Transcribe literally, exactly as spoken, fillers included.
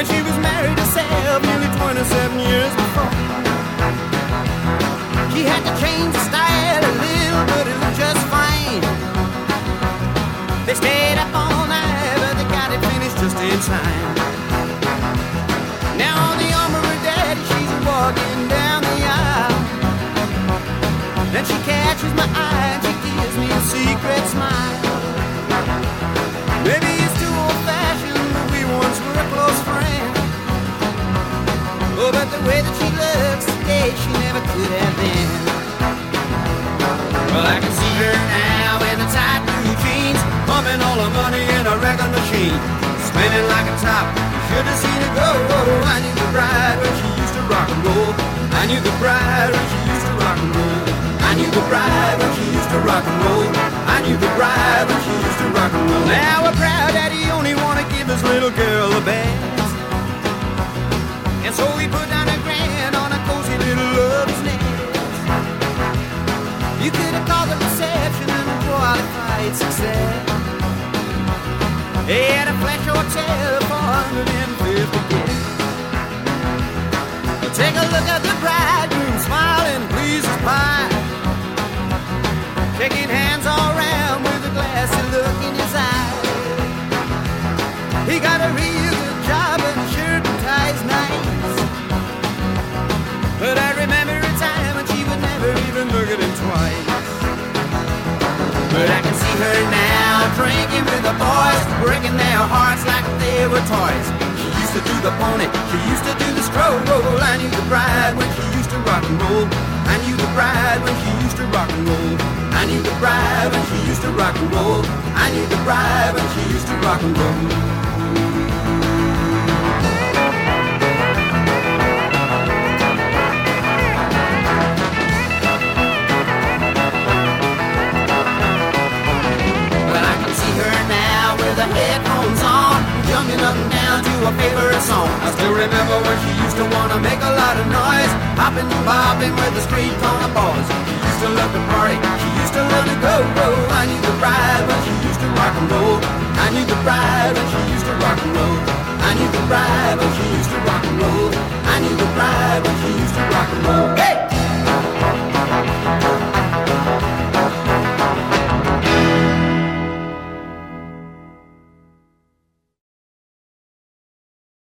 when she was married herself nearly twenty-seven years before. She had to change the style a little, but it looked just fine. They stayed up all night, but they got it finished just in time. Now on the arm of her daddy, she's walking down the aisle. Then she catches my eye and she gives me a secret smile. Maybe it's too old-fashioned, but we once were a close friend. Oh, but the way that she looks today, she never could have been. Well, I can see her now in the tight blue jeans, pumping all her money in a record machine, spinning like a top. You should have seen her go. I knew the bride when she used to rock and roll. I knew the bride when she used to rock and roll. I knew the bride when she used to rock and roll. I knew the bride when she used to rock and roll. Now a proud daddy only wanna give his little girl a bath, and so he put down a grand on a cozy little lover's nest. You could have called the reception and qualified success. He had a flash hotel for one hundred fifty guests. Well, take a look at the bridegroom smiling, pleased as pie, shaking hands all around with a glassy look in his eye. He got a real good job and shirt and tie's nice, but I remember a time when she would never even look at him twice. But I can see her now drinking with the boys, breaking their hearts like they were toys. She used to do the pony, she used to do the stroll. I knew the bride when she used to rock and roll. I knew the bride when she used to rock and roll. I knew the bride when she used to rock and roll. I knew the bride when she used to rock and roll. The headphones on, jumping up and down to a favorite song. I still remember when she used to wanna make a lot of noise, hopping and bobbing with the street corner boys. She used to love to party, she used to love to go, go. I knew the bride when she used to rock and roll. I knew the bride when she used to rock and roll. I knew the bride when she used to rock